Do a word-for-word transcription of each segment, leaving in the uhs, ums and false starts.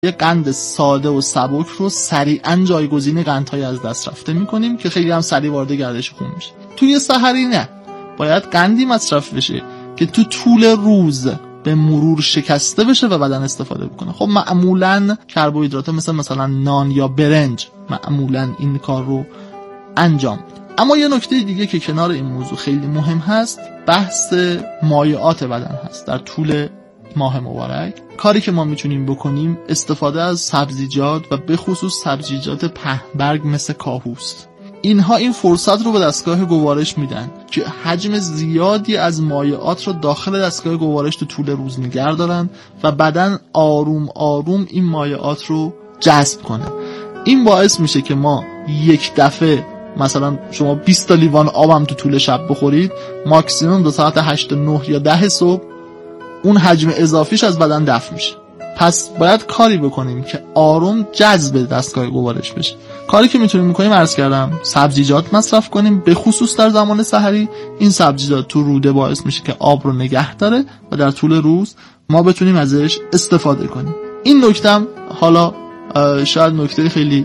یه قند ساده و سبک رو سریعا جایگزین قندهای از دست رفته میکنیم که خیلی هم سریع وارد گردش خون میشه. توی سحری نه، باید قندی مصرف بشه که تو طول روز به مرور شکسته بشه و بدن استفاده بکنه. خب معمولا کربوهیدرات مثل مثلا نان یا برنج معمولا این کار رو انجام میده. اما یه نکته دیگه که کنار این موضوع خیلی مهم هست، بحث مایعات بدن هست. در طول ماه مبارک کاری که ما میتونیم بکنیم استفاده از سبزیجات و به خصوص سبزیجات پهنبرگ مثل کاهوست. اینها این فرصت رو به دستگاه گوارش میدن که حجم زیادی از مایعات رو داخل دستگاه گوارش تو طول روز نگه دارن و بدن آروم آروم این مایعات رو جذب کنه. این باعث میشه که ما یک دفعه مثلا شما بیست تا لیوان آبم تو طول شب بخورید، ماکسیمم دو ساعت هشت نه یا ده صبح اون حجم اضافیش از بدن دفع میشه. پس باید کاری بکنیم که آروم جذب دستگاه گوارش بشه. کاری که میتونیم بکنیم عرض کردم سبزیجات مصرف کنیم، به خصوص در زمان سحری. این سبزیجات تو روده باعث میشه که آب رو نگه داره و در طول روز ما بتونیم ازش استفاده کنیم. این نکته حالا شاید نکته خیلی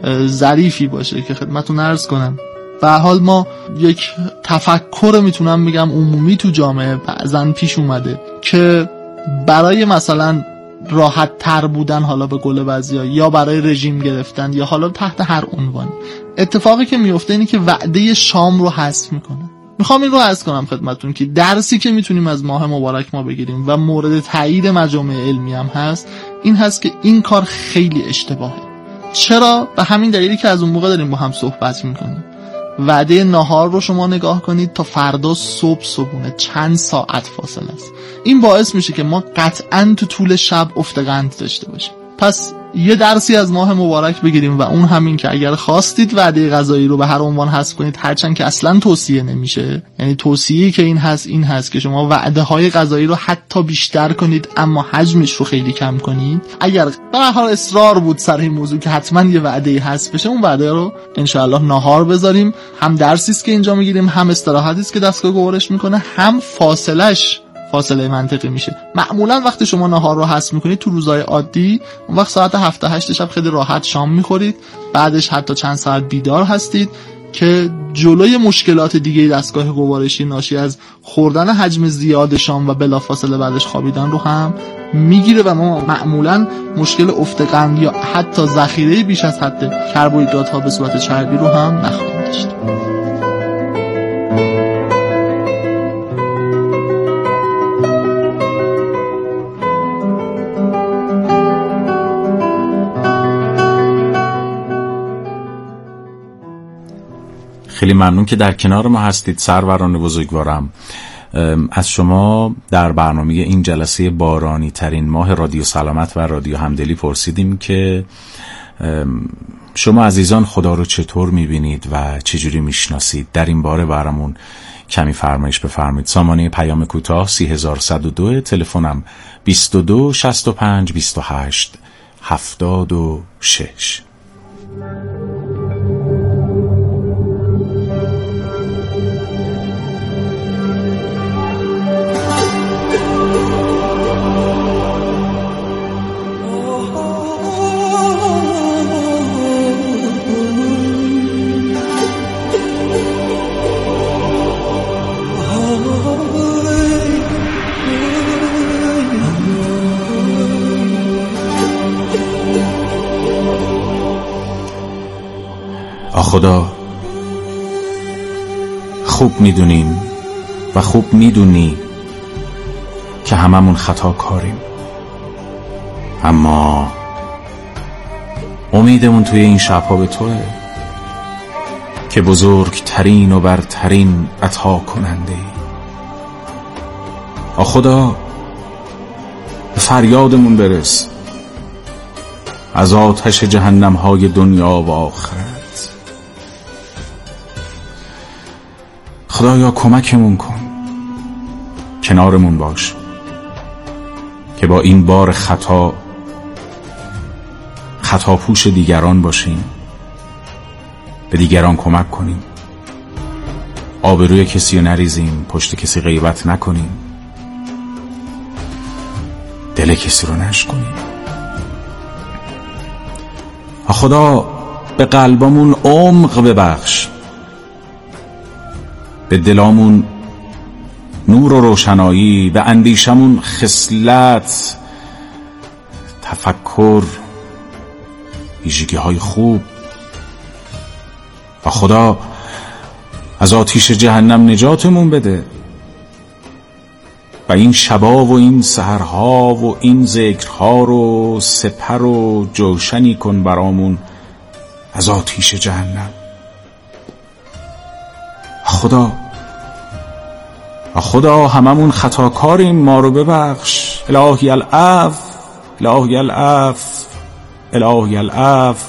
ظریفی باشه که خدمتتون عرض کنم. به هر حال ما یک تفکر میتونم بگم عمومی تو جامعه بعضن پیش اومده که برای مثلا راحت تر بودن، حالا به قول بعضیا، یا برای رژیم گرفتن، یا حالا تحت هر عنوان، اتفاقی که میفته اینه که وعده شام رو حذف میکنه. میخوام این رو عرض کنم خدمتتون که درسی که میتونیم از ماه مبارک ما بگیریم و مورد تایید مجامع علمی هم هست، این هست که این کار خیلی اشتباهه. چرا؟ به همین دلیلی که از اون موقع داریم با هم صحبت میکنیم. وعده نهار رو شما نگاه کنید تا فردا صبح صبحونه چند ساعت فاصله است. این باعث میشه که ما قطعاً تو طول شب افت قند داشته باشیم. پس یه درسی از ماه مبارک بگیریم و اون همین که اگر خواستید وعده غذایی رو به هر عنوان حذف کنید، هرچند که اصلا توصیه نمیشه، یعنی توصیه‌ای که این هست این هست که شما وعده های غذایی رو حتی بیشتر کنید اما حجمش رو خیلی کم کنید. اگر به هر حال اصرار بود سر این موضوع که حتما یه وعده حذف بشه، اون وعده رو ان شاءالله نهار بذاریم. هم درسی است که اینجا میگیریم، هم استراحتی است که دستگاه گوارش میکنه، هم فاصلهش فاصله منطقی میشه. معمولا وقتی شما نهار رو حذف میکنید تو روزهای عادی، اون وقت ساعت هفت هشت شب خیلی راحت شام میخورید، بعدش حتی چند ساعت بیدار هستید که جلوی مشکلات دیگه دستگاه گوارشی ناشی از خوردن حجم زیاد شام و بلافاصله بعدش خوابیدن رو هم میگیره و ما معمولا مشکل افت قند یا حتی ذخیره بیش از حد کربوهیدرات ها به صورت چربی رو هم نخواهیم داشت. خیلی ممنون که در کنار ما هستید سروران بزرگوارم. از شما در برنامه این جلسه بارانی ترین ماه رادیو سلامت و رادیو همدلی پرسیدیم که شما عزیزان خدا رو چطور میبینید و چجوری میشناسید. در این باره برامون کمی فرمایش بفرمایید. سامانه پیام کوتاه سی هزار و صد و دو، تلفنم بیست و دو شصت و پنج بیست و هشت هفتاد و شش. خدا، خوب میدونیم و خوب میدونی که هممون خطا کاریم، اما امیدمون توی این شبها به توه که بزرگترین و برترین عطا کننده ای. آ خدا، به فریادمون برس از آتش جهنم های دنیا و آخرت. خدایا کمکمون کن، کنارمون باش که با این بار خطا خطا پوش دیگران باشیم، به دیگران کمک کنیم، آبروی کسی رو نریزیم، پشت کسی غیبت نکنیم، دل کسی رو نشکنیم. خدا به قلبمون عمق ببخش، به دلامون نور و روشنایی، به اندیشمون خصلت، تفکر، ویژگی های خوب. و خدا از آتیش جهنم نجاتمون بده و این شبا و این سحرها و این ذکرها رو سپر و جوشنی کن برامون از آتیش جهنم. خدا خدا هممون خطاکاریم، ما رو ببخش. الهی العفو، الهی العفو، الهی العفو.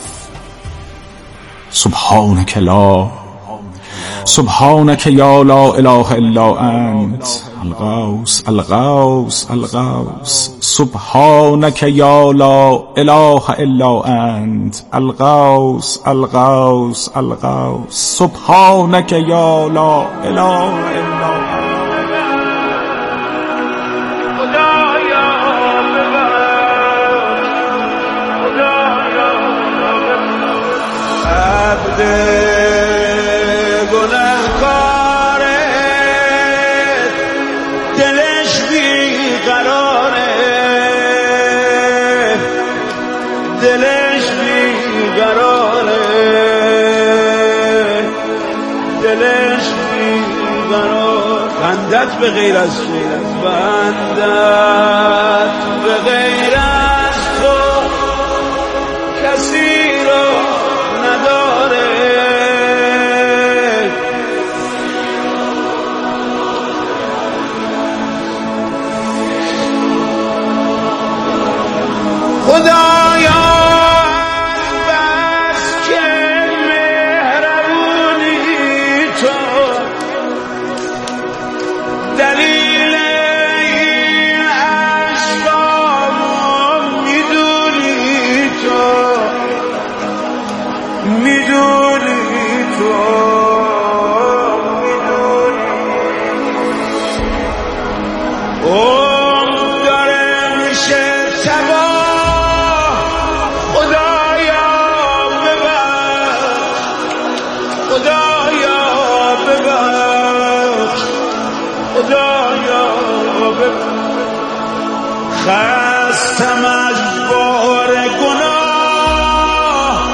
سبحانك لا سبحانك یا لا اله الا انت الغوث الغوث الغوث. سبحانك یا لا اله الا انت الغوث الغوث الغوث. سبحانك یا لا اله الا انت. گناهکاره دلش بیقراره، دلش بیقراره، دلش بیقرار. بندت به غیر از تو، بندت به غیر از تو کسی رو نداره. خدایا بس که مهربونی تو، دلیل این عشقامو میدونی تو، میدونی تو، میدونی. اون داره میشه تباه، خدایا ببخش، خدایا ببخش، خدایا ببخش. خستم از بار گناه،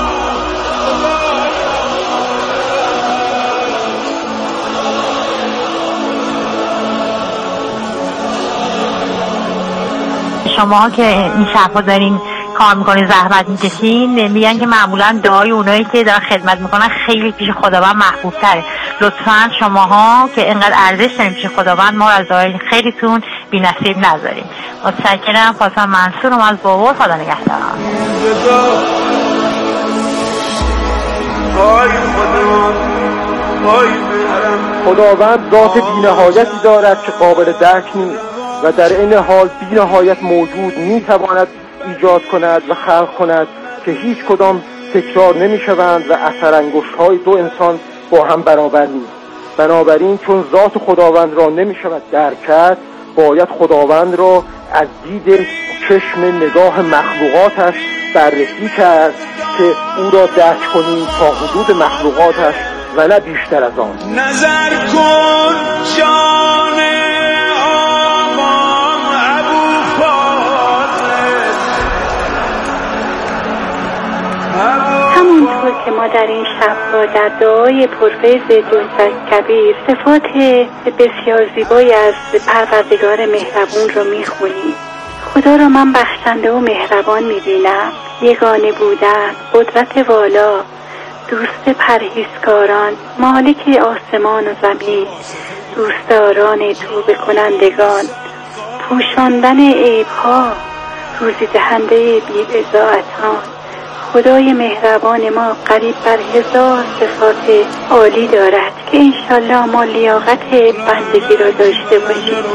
شما که این شب‌ها دارین کار میکنین، زحمت میکشین، میگن که معمولا دعای اونایی که دارن خدمت میکنن خیلی پیش خداوند محبوب تره. لطفا شماها که اینقدر ارزش دارین پیش خداوند، ما از دعای خیلیتون بی نصیب نذاریم. متشکرم. فاطمه منصورم از بابا. خدا نگهدار. خداوند ذات بی‌نهایتی دارد که قابل درک نیست و در این حال بی نهایت موجود می تواند ایجاد کند و خلق کند که هیچ کدام تکرار نمی شوند و اثر انگشت های دو انسان با هم برابر نیست. بنابراین چون ذات خداوند را نمی شود درک کرد، باید خداوند را از دید چشم نگاه مخلوقاتش بررسی کرد که او را درک کنیم تا حدود مخلوقاتش و نه بیشتر از آن. نظر کن جان همونطور که ما در این شب‌ها در دعای پرفیض دوست کبیر صفات بسیار زیبایی از پروردگار مهربون رو میخونیم. خدا را من بخشنده و مهربان میبینم، یگانه بودن، قدرت والا، دوست پرهیزکاران، مالک آسمان و زمین، دوستداران توبه کنندگان، پوشاندن عیبها، روزی دهنده بی‌بضاعتان. خدای مهربان ما قریب بر هزار صفات عالی دارد که انشالله ما لیاقت بندگی را داشته باشیم.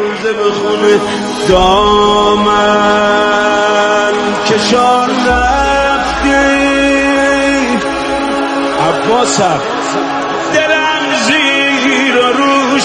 دامن کشان رفتی عباسم، دلم زیر رو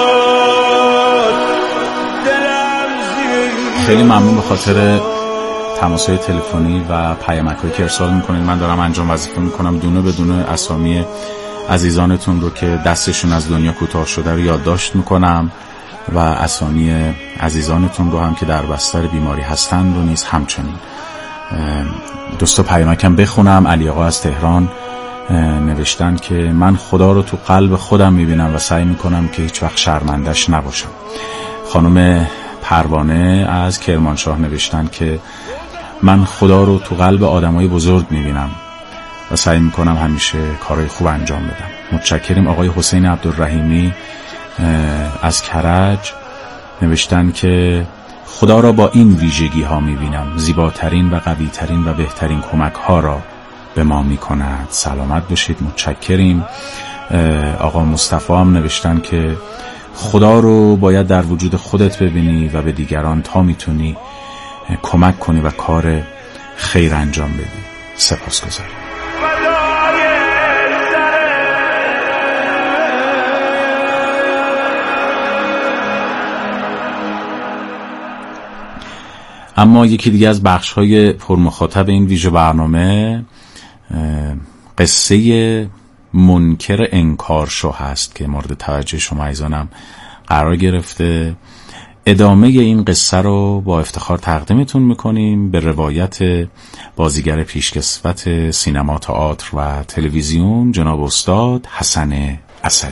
شد، دلم زیر. خیلی ممنون به خاطر تماس‌های تلفنی و پیامک‌هایی که ارسال میکنید. من دارم انجام وظیفه میکنم دونه بدونه اسامی عزیزانتون رو که دستشون از دنیا کوتاه شده رو یادداشت میکنم و اسامی عزیزانتون رو هم که در بستر بیماری هستند رو نیز همچنین. دوستا پیامکم بخونم. علی آقا از تهران نوشتن که من خدا رو تو قلب خودم میبینم و سعی میکنم که هیچ وقت شرمندش نباشم. خانم پروانه از کرمانشاه نوشتن که من خدا رو تو قلب آدمای بزرگ میبینم و سعی میکنم همیشه کارهای خوب انجام بدم. متشکریم. آقای حسین عبدالرحیمی از کرج نوشتن که خدا را با این ویژگی ها میبینم، زیباترین و قویترین و بهترین کمک ها را به ما میکند. سلامت باشید. متشکریم. آقا مصطفی هم نوشتن که خدا رو باید در وجود خودت ببینی و به دیگران تا میتونی کمک کنی و کار خیر انجام بدی. سپاسگزارم. اما یکی دیگه از بخش‌های پرمخاطب این ویژه برنامه قصه منکر انکارشو هست که مورد توجه شما عزیزانم قرار گرفته. ادامه این قصه رو با افتخار تقدیمتون میکنیم به روایت بازیگر پیشکسوت سینما، تئاتر و تلویزیون جناب استاد حسن اسدی.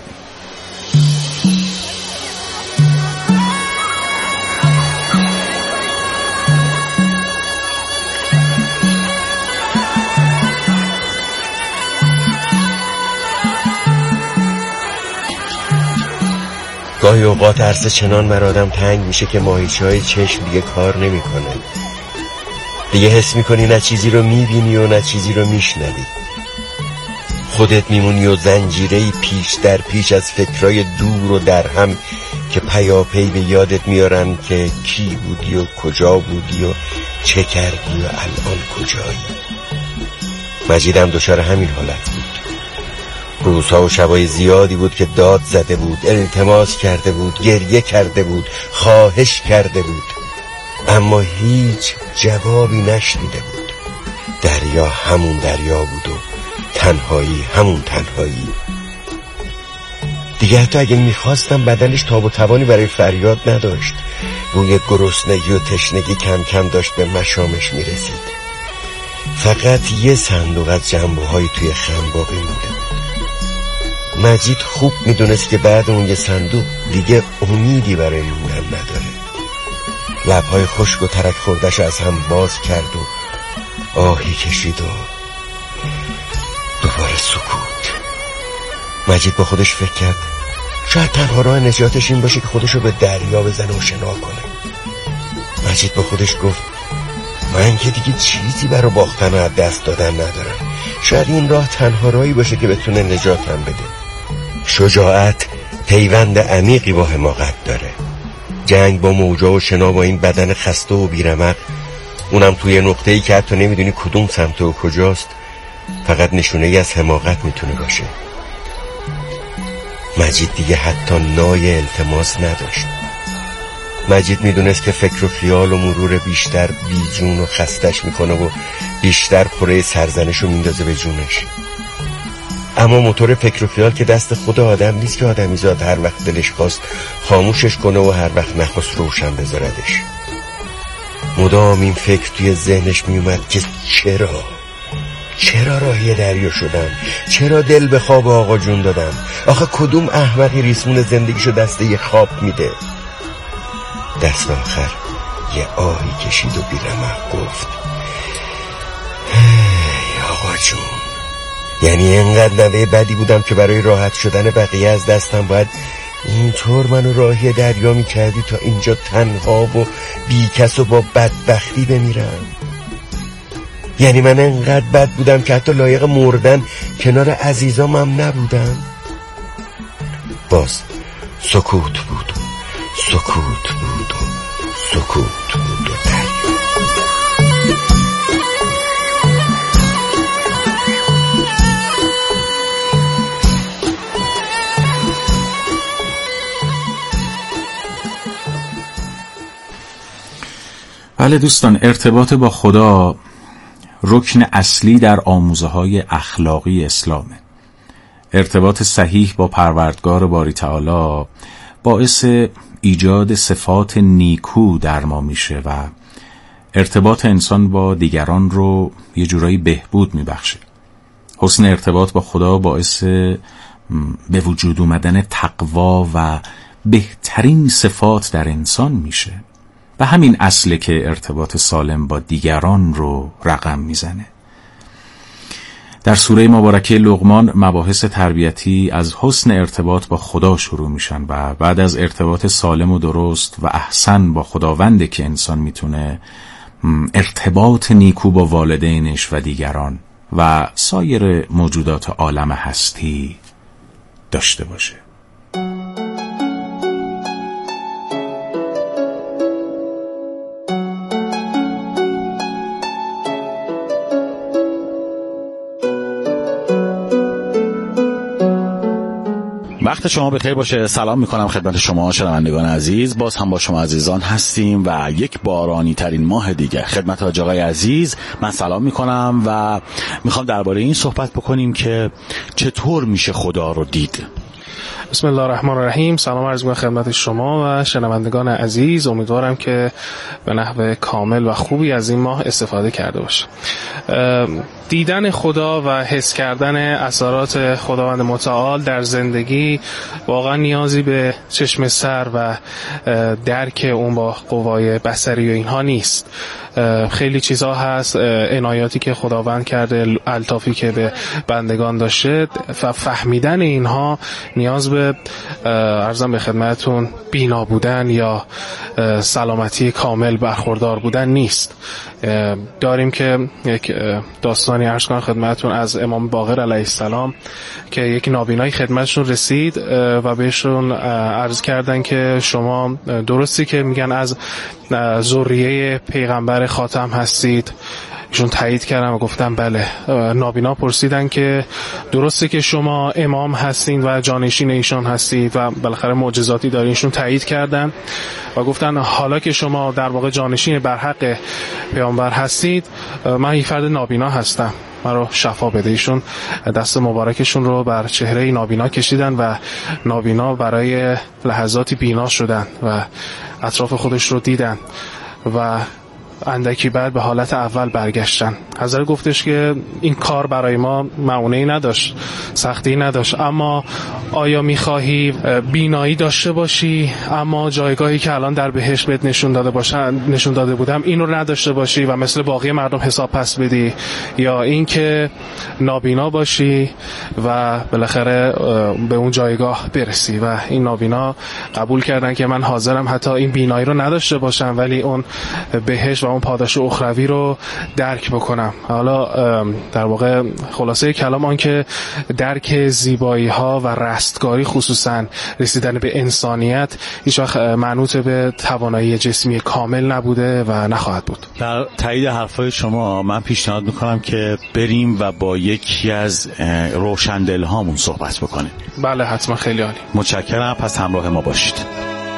گاهی اوقات عرصه چنان بر آدم تنگ میشه که ماهیچه‌های چشم دیگه کار نمیکنه. دیگه حس میکنی نه چیزی رو میبینی و نه چیزی رو میشنوی. خودت میمونی و زنجیره‌ای پیش در پیش از فکرای دور و در هم که پیاپی به یادت میارن که کی بودی و کجا بودی و چه کردی و الان کجایی. مجیدم دچار همین حالت بود. روزها و شبای زیادی بود که داد زده بود، التماس کرده بود، گریه کرده بود، خواهش کرده بود، اما هیچ جوابی نشنیده بود. دریا همون دریا بود و تنهایی همون تنهایی. دیگه حتی اگه میخواستم بدنش تاب و توانی برای فریاد نداشت. بوی گرسنگی و تشنگی کم کم داشت به مشامش میرسید. فقط یه صندوق از جنبوهای توی خنباقی مونده بود. مجید خوب میدونست که بعد اون یه صندوق دیگه امیدی برای موندن نداره. لبهای خشک و ترک خوردش از هم باز کرد و آهی کشید و دوباره سکوت. مجید با خودش فکر کرد شاید تنها راه نجاتش این باشه که خودشو به دریا بزنه و شنا کنه. مجید با خودش گفت من که دیگه چیزی برای باختن و از دست دادن ندارم. شاید این راه تنها راهی باشه که بتونه نجاتم بده. شجاعت پیوند عمیقی با حماقت داره. جنگ با موجا و شنا با این بدن خسته و بیرمق، اونم توی نقطه‌ای که حتی نمیدونی کدوم سمت و کجاست، فقط نشونه ای از حماقت میتونه باشه. مجید دیگه حتی نای التماس نداشت. مجید میدونست که فکر و خیال و مرور بیشتر بیجون و خستش میکنه و بیشتر خوره سرزنشو میندازه به جونش. اما موتور فکر و خیال که دست خود آدم نیست که آدمی زاد هر وقت دلش خواست خاموشش کنه و هر وقت نخواست روشن بذاردش. مدام این فکر توی ذهنش میومد که چرا چرا راهی دریا شدم؟ چرا دل به خواب آقا جون دادم؟ آخه کدوم احمقی ریسمون زندگیشو دسته یه خواب میده؟ دست آخر یه آهی کشید و بیرمق گفت هی آقا جون، یعنی اینقدر نوه بدی بودم که برای راحت شدن بقیه از دستم باید اینطور منو راهی دریا میکردی تا اینجا تنها و بیکس و با بدبختی بمیرم؟ یعنی من اینقدر بد بودم که حتی لایق مردن کنار عزیزامم نبودم؟ باز سکوت بود سکوت بود و سکوت بود و دریا. بله دوستان، ارتباط با خدا رکن اصلی در آموزه‌های اخلاقی اسلامه. ارتباط صحیح با پروردگار باری تعالی باعث ایجاد صفات نیکو در ما میشه و ارتباط انسان با دیگران رو یه جورایی بهبود میبخشه. حسن ارتباط با خدا باعث به وجود اومدن تقوا و بهترین صفات در انسان میشه و همین اصله که ارتباط سالم با دیگران رو رقم میزنه. در سوره مبارکه لقمان مباحث تربیتی از حسن ارتباط با خدا شروع میشن و بعد از ارتباط سالم و درست و احسن با خداونده که انسان میتونه ارتباط نیکو با والدینش و دیگران و سایر موجودات عالم هستی داشته باشه. وقت شما بخیر باشه. سلام میکنم خدمت شما شنوندگان عزیز. باز هم با شما عزیزان هستیم و یک بارانی ترین ماه دیگه خدمت حاج آقای عزیز من سلام میکنم و میخوام درباره این صحبت بکنیم که چطور میشه خدا رو دید. بسم الله الرحمن الرحیم. سلام عرض می‌کنم خدمت شما و شنوندگان عزیز. امیدوارم که به نحو کامل و خوبی از این ماه استفاده کرده باشه. دیدن خدا و حس کردن اثرات خداوند متعال در زندگی واقعا نیازی به چشم سر و درک اون با قوای بصری و اینها نیست. خیلی چیزها هست، عنایاتی که خداوند کرده، الطافی که به بندگان داشته و فهمیدن اینها نیاز به عرضم به خدمتتون بینا بودن یا سلامتی کامل برخوردار بودن نیست. داریم که یک داستانی عرض کنم خدمتتون از امام باقر علیه السلام که یک نابینایی خدمتشون رسید و بهشون عرض کردن که شما درستی که میگن از ذریه پیغمبر خاتم هستید؟ ایشون تایید کردن و گفتن بله. نابینا پرسیدن که درسته که شما امام هستین و جانشین ایشون هستید و بالاخره معجزاتی دارین؟ ایشون تایید کردن و گفتن حالا که شما در واقع جانشین برحق پیامبر هستید، من یک فرد نابینا هستم، من رو شفا بده. ایشون دست مبارکشون رو بر چهره نابینا کشیدن و نابینا برای لحظاتی بینا شدن و اطراف خودش رو دیدن و اندکی بعد به حالت اول برگشتن. حضرت گفتش که این کار برای ما معونه‌ای نداشت، سختی نداشت، اما آیا می‌خواهی بینایی داشته باشی اما جایگاهی که الان در بهشت بهت نشون داده باشن نشون داده بودم این رو نداشته باشی و مثل باقی مردم حساب پس بدی، یا این که نابینا باشی و بالاخره به اون جایگاه برسی؟ و این نابینا قبول کردن که من حاضرم حتی این بینایی رو نداشته باشم ولی اون بهشت و اون پاداش اخروی رو درک بکنم. حالا در واقع خلاصه کلام آن که درک زیبایی ها و رستگاری، خصوصا رسیدن به انسانیت، هیچ وقت منوط به توانایی جسمی کامل نبوده و نخواهد بود. در تایید حرفای شما من پیشنهاد میکنم که بریم و با یکی از روشندل هامون صحبت بکنیم. بله حتما، خیلی عالی. متشکرم. پس همراه ما باشید.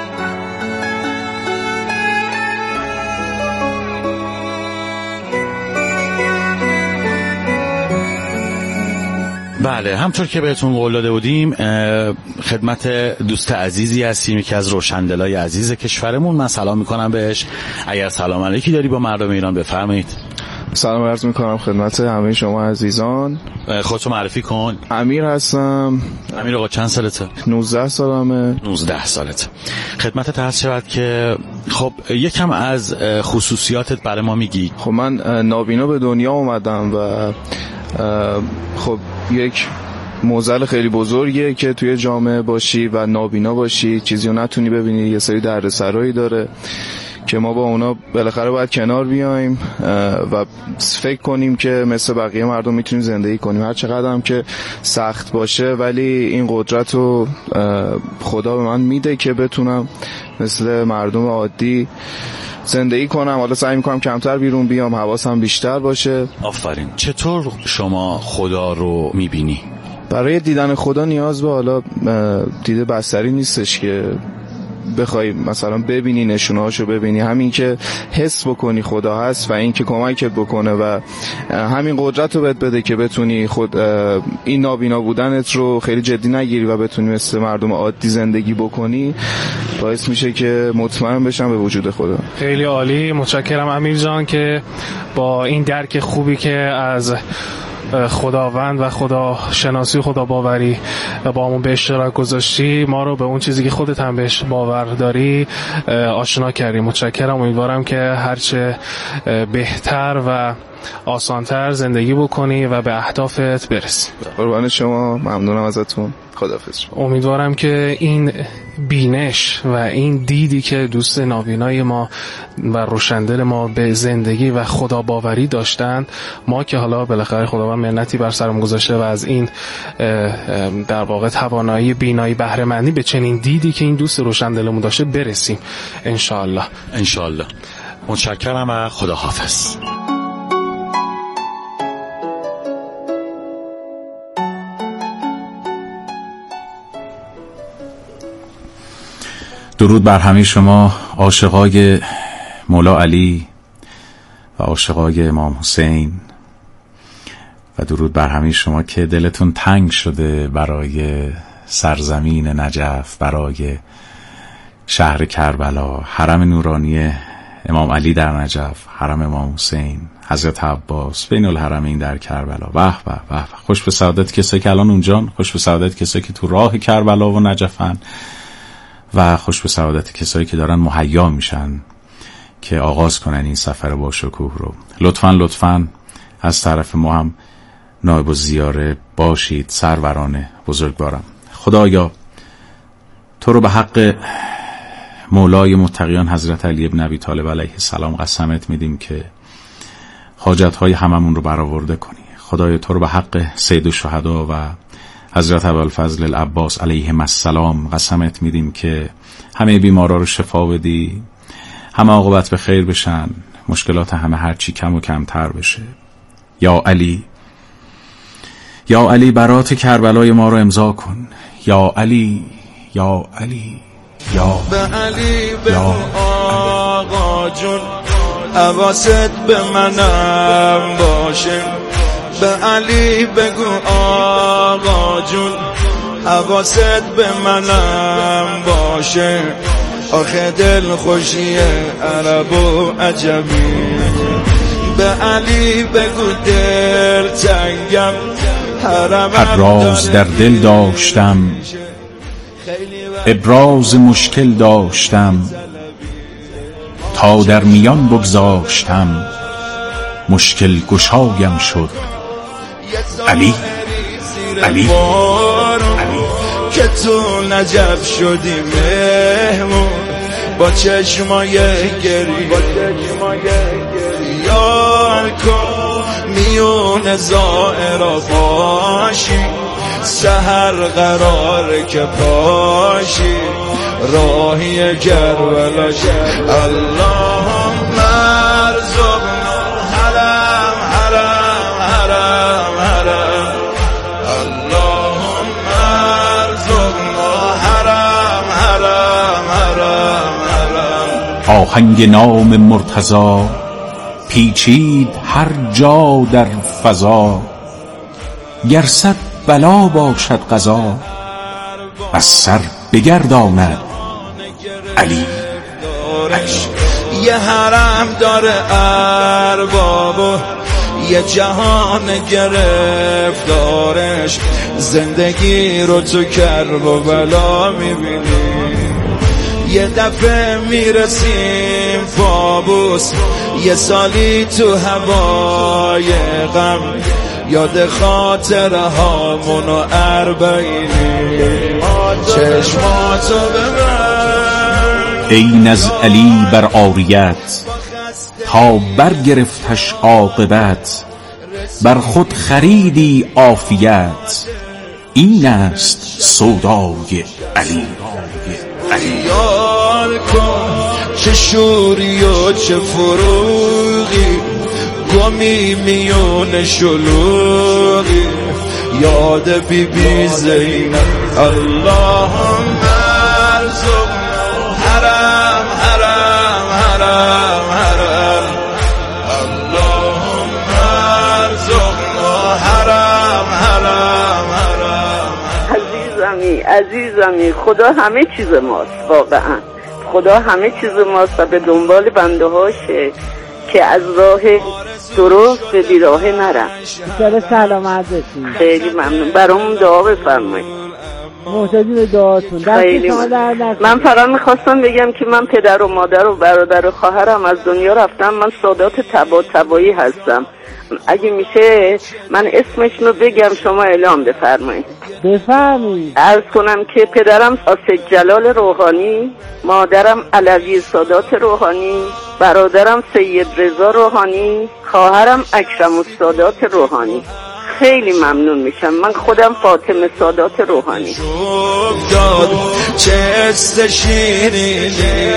بله، همطور که بهتون قول داده بودیم خدمت دوست عزیزی هستیم، یکی از روشندلای عزیز کشورمون. من سلام میکنم بهش. اگر سلام علیکی داری با مردم ایران بفرمایید. سلام عرض میکنم خدمت همه شما عزیزان. خودتو معرفی کن. امیر هستم. امیر آقا چند سالته؟ نوزده سالمه. نوزده سالته. خدمتت عرض شود که خب یکم از خصوصیاتت برای ما میگی. خب من نابینا به دنیا اومدم و خب یک معضل خیلی بزرگیه که توی جامعه باشی و نابینا باشی، چیزی رو نتونی ببینی، یه سری دردسرایی داره که ما با اونا بالاخره باید کنار بیایم و فکر کنیم که مثل بقیه مردم میتونیم زندگی کنیم، هر چقدر هم که سخت باشه ولی این قدرت رو خدا به من میده که بتونم مثل مردم عادی زندگی کنم. حالا سعی میکنم کمتر بیرون بیام، حواسم بیشتر باشه. آفرین. چطور شما خدا رو میبینی؟ برای دیدن خدا نیاز به حالا دید بصری نیستش که بخوای مثلا ببینی نشونهاشو ببینی، همین که حس بکنی خدا هست و این که کمکت بکنه و همین قدرت رو بهت بده که بتونی خود این نابینا بودنت رو خیلی جدی نگیری و بتونی مثل مردم عادی زندگی بکنی، باعث میشه که مطمئن بشم به وجود خدا. خیلی عالی، متشکرم امیر جان که با این درک خوبی که از خداوند و خدا شناسی و خدا باوری با همون به اشتراک گذاشتی، ما رو به اون چیزی که خودت هم بهش باور داری آشنا کردی. متشکرم، امیدوارم که هرچه بهتر و آسانتر زندگی بکنی و به اهدافت برسی. قربان شما، ممنونم ازتون. خداحافظ. امیدوارم که این بینش و این دیدی که دوست نابینای ما و روشندل ما به زندگی و خدا باوری داشتن، ما که حالا بالاخره خداوند منتی بر سرمون گذاشته و از این در واقع توانایی بینایی بهره مندی به چنین دیدی که این دوست روشندلمون داشته برسیم انشالله. انشالله. متشکرم و خداحافظ. درود بر همه شما عاشقای مولا علی و عاشقای امام حسین و درود بر همه شما که دلتون تنگ شده برای سرزمین نجف، برای شهر کربلا، حرم نورانی امام علی در نجف، حرم امام حسین، حضرت عباس، بین الحرمین در کربلا. به به به، خوش به سعادت کسایی که الان اونجان، خوش به سعادت کسایی که تو راه کربلا و نجفن و خوش به سعادت کسایی که دارن مهیا میشن که آغاز کنن این سفر با شکوه رو. لطفاً لطفاً از طرف ما هم نایب الزیاره باشید سروران بزرگوارم. خدایا تو رو به حق مولای متقیان حضرت علی ابن ابی طالب علیه السلام قسمت میدیم که حاجتهای هممون رو برآورده کنی. خدایا تو رو به حق سید الشهدا و حضرت ابوالفضل العباس علیهم السلام قسمت میدیم که همه بیمارا رو شفا بدی، همه عاقبت به خیر بشن، مشکلات همه هرچی کم و کمتر بشه. یا علی، یا علی برات کربلای ما رو امضا کن. یا علی، یا علی، یا به علی، به آقا جون، حواست به منم باشه. به علی بگو آقا جون، حواست به منم باشه. آخه دل خوشی عرب و عجمی. به علی بگو دل تنگم، هر راز در دل داشتم، ابراز مشکل داشتم، تا در میان بگذاشتم، مشکل گشایم شد. علی، علی، علی، که تو نجف شدی مهمون با چشمای گری، یار کن میون زائرا باشی، سحر قراره که پاشی، راهی کربلا شد. اللهم ارزقنا حرم حرم حرم حرم، اللهم ارزقنا حرم حرم حرم حرم. آهنگ نام مرتضی پیچید هر جا در فضا، گر صد بلا باشد قضا، از سر بگرداند علی. یه حرم داره ارباب، یه جهان گرفتارش، زندگی رو تو کرب و بلا میبینی. یه دفعه میرسیم فابوس، یه سالی تو هوای غم، یاد خاطره هامونو اربعینی. چشماتو ببر این از علی بر عاریت، تا برگرفتش عاقبت، بر خود خریدی عافیت، این است سودای علی. یار کن چه شوری و چه فروغی، گمی میون شلوغی، یاد بی بی زینب. اللهم ارزقنا منی، عزیزمی. خدا همه چیز ماست، واقعا خدا همه چیز ماست و به دنبال بنده هاشه که از راه درست به بیراه نرم. سر سلامت باشین. خیلی ممنون. برامون دعا بفرمایید. محتاجی به دعاتون. خیلی من. من فقط میخواستم بگم که من پدر و مادر و برادر و خواهرم از دنیا رفتم. من سادات تبا تبایی هستم. اگه میشه من اسمشون رو بگم، شما اعلام بفرمایید. بفرمایید. عرض کنم که پدرم اسد جلال روحانی، مادرم علوی سادات روحانی، برادرم سید رضا روحانی، خواهرم اکرم السادات روحانی. خیلی ممنون میشم. من خودم فاطمه سادات روحانی. داد چست شیرینی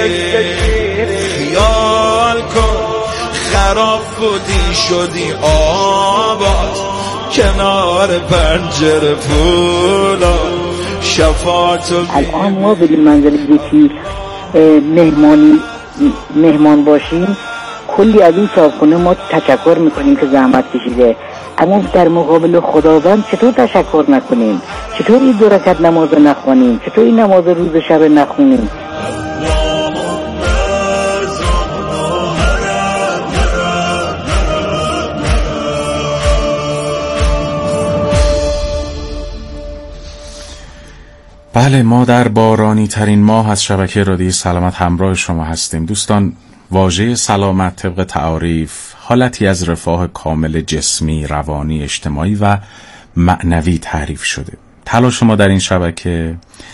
خیال کن خراب بودی شدی آباد کنار پنجره پولا شفاعتو. الان ما بریم منزل یکی مهمانی مهمان باشیم، کلی از این صاحبخونه ما تشکر میکنیم که زحمت کشیده، اما در مقابل خداوند چطور تشکر نکنیم؟ چطور این دو رکعت نماز نخونیم؟ چطور این نماز روز شب نخونیم؟ بله، ما در بارانی ترین ماه از شبکه رادیو سلامت همراه شما هستیم. دوستان، واژه سلامت طبق تعاریف حالتی از رفاه کامل جسمی، روانی، اجتماعی و معنوی تعریف شده. تلاش ما در این شبکه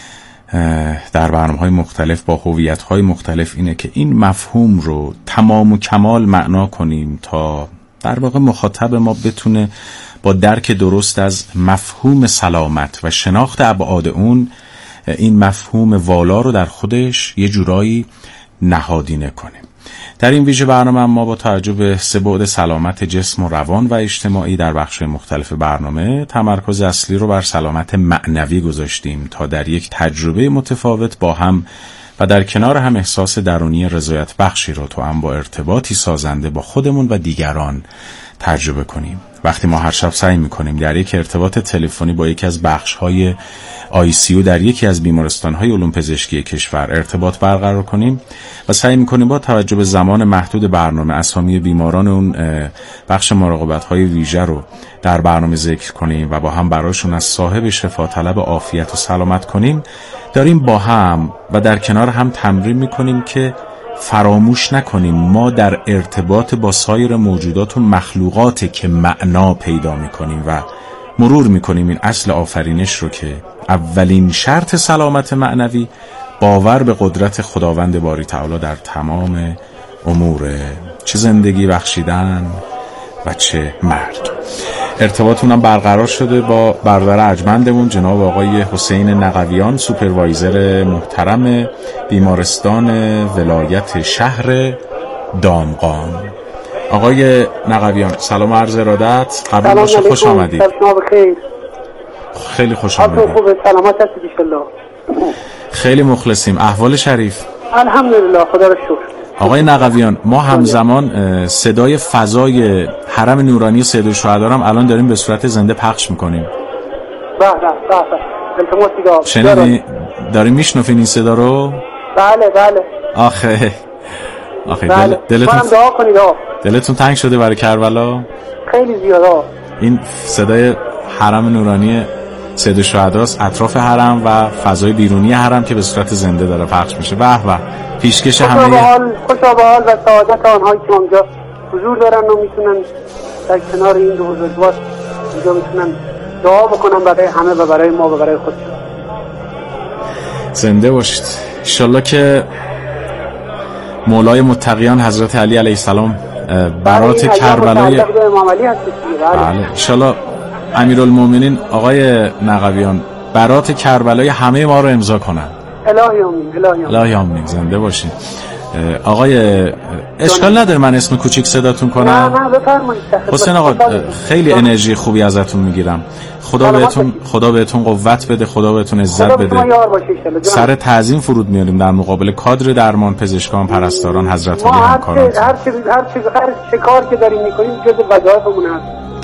در برنامه‌های مختلف با هویت‌های مختلف اینه که این مفهوم رو تمام و کمال معنا کنیم تا در واقع مخاطب ما بتونه با درک درست از مفهوم سلامت و شناخت ابعاد اون این مفهوم والا رو در خودش یه جورایی نهادینه کنه. در این ویژه برنامه ما با توجه به سه بعد سلامت جسم و روان و اجتماعی در بخش‌های مختلف برنامه تمرکز اصلی رو بر سلامت معنوی گذاشتیم تا در یک تجربه متفاوت با هم و در کنار هم احساس درونی رضایت بخشی رو تو هم با ارتباطی سازنده با خودمون و دیگران تجربه کنیم. وقتی ما هر شب سعی می‌کنیم در یک ارتباط تلفنی با یکی از بخش‌های آی سی یو در یکی از بیمارستان‌های علوم پزشکی کشور ارتباط برقرار کنیم و سعی می‌کنیم با توجه به زمان محدود برنامه اسامی بیماران اون بخش مراقبت‌های ویژه رو در برنامه ذکر کنیم و با هم براشون از صاحب شفا طلب عافیت و سلامت کنیم، داریم با هم و در کنار هم تمرین می‌کنیم که فراموش نکنیم ما در ارتباط با سایر موجودات و مخلوقاتی که معنا پیدا می‌کنیم و مرور می‌کنیم این اصل آفرینش رو که اولین شرط سلامت معنوی باور به قدرت خداوند باری تعالی در تمام امور، چه زندگی بخشیدن و چه مرگ. ارتباطمون برقرار شده با برادر ارجمندمون جناب آقای حسین نقویان، سوپروایزر محترم بیمارستان ولایت شهر دامغان. آقای نقویان سلام و عرض ارادت. قبل باشه، خوش آمدید. خیلی خوش آمدید. خوبه، سلامت هستید ان شاء الله. خیلی مخلصیم. احوال شریف؟ الحمدلله، خدا را شکر. آقای نقویان، ما همزمان صدای فضای حرم نورانی سید الشهدا هم الان داریم به صورت زنده پخش میکنیم. بله بله بله. شنیدین؟ داریم میشنفین این صدا رو؟ بله بله. آخه آخه بله. دل... دلتون دعا کنید. دلتون تنگ شده برای کربلا؟ خیلی زیاده. این صدای حرم نورانی سید الشهدا است، اطراف حرم و فضای بیرونی حرم که به صورت زنده داره پخش میشه. به به، پیشکش همه خوشا به حال و سعادت آنهایی که اونجا حضور دارن و میتونن در کنار این دو بزرگوار اونجا میتونن دعا بکنن برای همه و برای ما و برای خودشون. زنده باشید. انشالله که مولای متقیان حضرت علی علیه السلام برات کربلای بله انشالله امیرالمومنین آقای نقویان برات کربلای همه ما رو امضا کنن. الهی آمین. الهی آمین. زنده باشین. آقای اشکال نداره من اسم کوچیک صداتون کنم؟ نه نه بفرمایید. حسین آقا خیلی انرژی خوبی ازتون میگیرم. خدا بهتون خدا بهتون قوت بده، خدا بهتون عزت بده. سر تعظیم فرود میاریم در مقابل کادر درمان، پزشکان، پرستاران، حضرت علی همکاران. هر چه هر چه هر چه کار که داریم میکنیم جز وظایفمون هست.